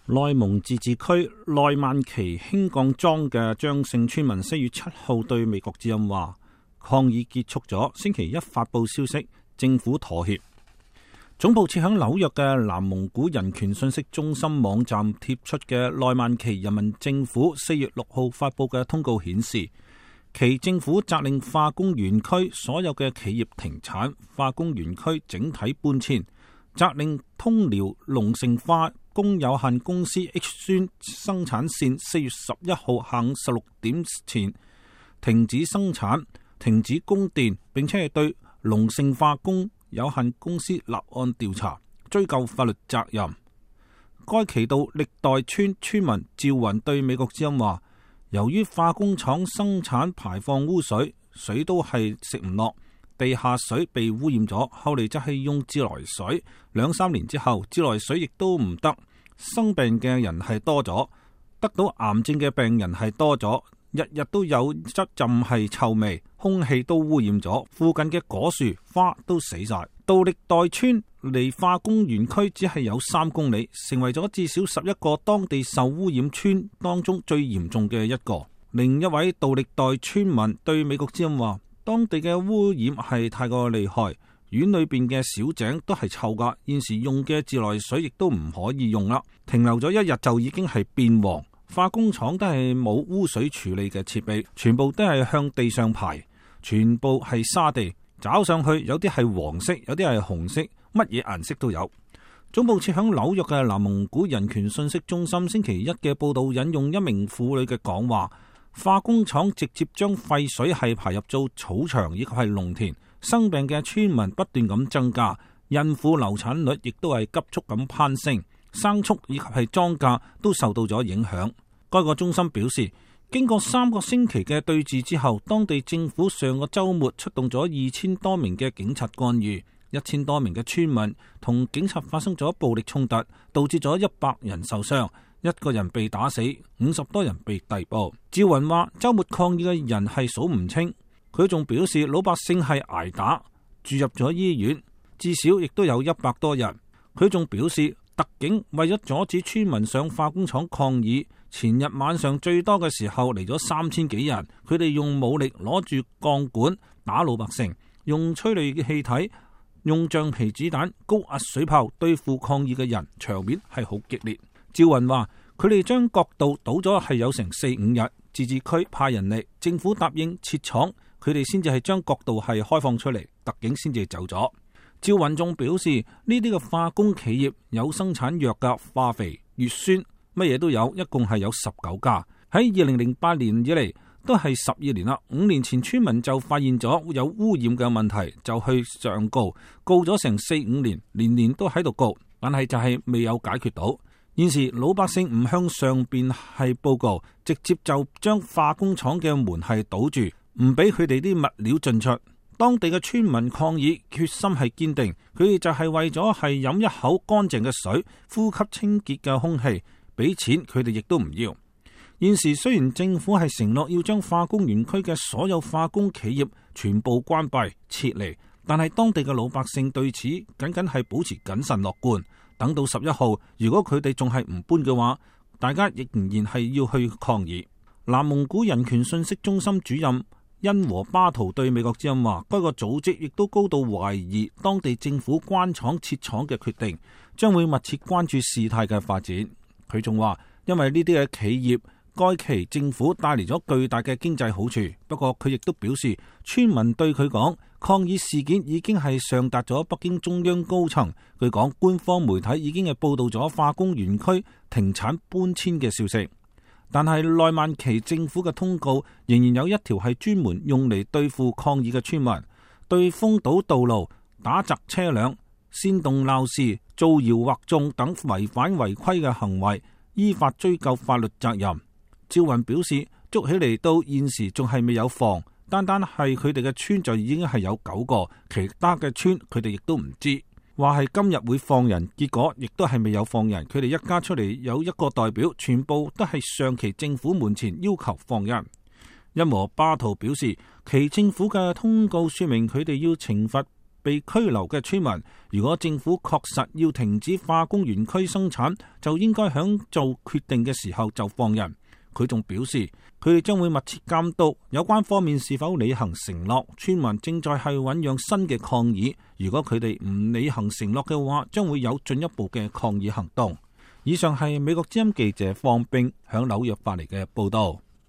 內蒙自治區內萬旗興鋼莊嘅張姓村民4月7號對美國之音話，抗議結束咗，星期一發佈消息，政府妥協。總部設響紐約嘅南蒙古人權信息中心網站貼出嘅內萬旗人民政府4月6號發佈嘅通告顯示，其政府責令化工園區所有嘅企業停產，化工園區整體搬遷，責令通遼龍盛化工有限公司 H 酸生產線4月11號下午16點前停止生產、停止供電，並且係對龍盛化工有限公司立案調查，追究法律責任。該期道歷代村村民趙雲對美國之音話，由於化工廠生產排放污水，水都係食唔落，地下水被污染咗，後嚟就係用自來水，2-3年之後，自來水亦都唔得，生病嘅人係多咗，得到癌症嘅病人係多咗，日日都有質浸係臭味，空氣都污染咗，附近嘅果樹花都死晒。到歷代村離化工園區只係有3公里，成為咗至少11個當地受污染村當中最嚴重嘅一個。另一位到歷代村民對美國之音話，當地嘅污染係太過厲害，院裏邊嘅小井都係臭噶，現時用嘅自來水亦都唔可以用啦，停留咗1日就已經係變黃。化工廠都係冇污水處理嘅設備，全部都係向地上排，全部係沙地，找上去有啲係黃色，有啲係紅色，乜嘢顏色都有。總部設響紐約嘅南蒙古人權信息中心星期一嘅報道引用一名婦女嘅講話，化工廠直接將廢水係排入做草場以及係農田，生病嘅村民不斷咁增加，孕婦流產率亦都係急速咁攀升，牲畜以及係莊稼都受到咗影響。該個中心表示，經過3個星期嘅對峙之後，當地政府上個週末出動咗2000多名嘅警察干預，1000多名嘅村民同警察發生咗暴力衝突，導致咗100人受傷，1個人被打死，50多人被逮捕。趙雲話，週末抗議嘅人係數唔清，佢仲表示老百姓係挨打，住入咗醫院，至少亦都有100多人。佢仲表示，特警為咗阻止村民上化工廠抗議，前日晚上最多嘅時候嚟咗3000幾人，佢哋用武力攞住鋼管打老百姓，用催淚嘅氣體、用橡皮子彈、高壓水炮對付抗議嘅人，場面係好激烈。趙雲話，佢哋將角道堵咗係有成4-5日，自治區派人嚟，政府答應撤廠，佢哋先至係將角道係開放出嚟，特警先至走咗。趙雲仲表示，呢啲嘅化工企業有生產藥嘅化肥、乙酸，乜嘢都有，一共係有19家。喺2008年以嚟都係12年啦。5年前村民就發現咗有污染嘅問題，就去上告，告咗成4-5年，年年都喺度告，但係就係未有解決到。現時老百姓唔向上邊係報告，直接就將化工廠嘅門係堵住，唔俾佢哋啲物料進出。當地嘅村民抗議決心係堅定，佢哋就係為咗係飲一口乾淨嘅水，呼吸清潔嘅空氣，俾錢佢哋亦都唔要。現時雖然政府係承諾要將化工園區嘅所有化工企業全部關閉撤離，但係當地嘅老百姓對此僅僅係保持謹慎樂觀。等到11號，如果佢哋仲係唔搬嘅話，大家亦仍然係要去抗議。南蒙古人權信息中心主任因和巴圖對美國之音話，該個組織亦都高度懷疑當地政府關廠撤廠嘅決定，將會密切關注事態嘅發展。佢仲話，因為呢啲嘅企業，該期政府帶嚟咗巨大嘅經濟好處。不過佢亦都表示，村民對佢講，抗議事件已經係上達咗北京中央高層。據講，官方媒體已經係報道咗化工園區停產搬遷嘅消息。但係內萬旗政府嘅通告仍然有一條係專門用嚟對付抗議嘅村民，對封堵道路、打砸車輛、煽動鬧事、造謠惑眾等違反違規嘅行為，依法追究法律責任。趙雲表示，捉起嚟到現時仲係未有放，單係佢哋嘅村就已經係有9個，其他嘅村佢哋亦都唔知。話係今日會放人，結果亦都係未有放人。佢哋一家出嚟有1個代表，全部都係上期政府門前要求放人。因和巴圖表示，其政府嘅通告說明佢哋要懲罰被拘留嘅村民，如果政府確實要停止化工園區生產，就應該響做決定嘅時候就放人。佢仲表示，佢哋將會密切監督有關方面是否履行承諾。村民正在係醞釀新嘅抗議，如果佢哋唔履行承諾嘅話，將會有進一步嘅抗議行動。以上係美國之音記者方冰響紐約發嚟嘅報道。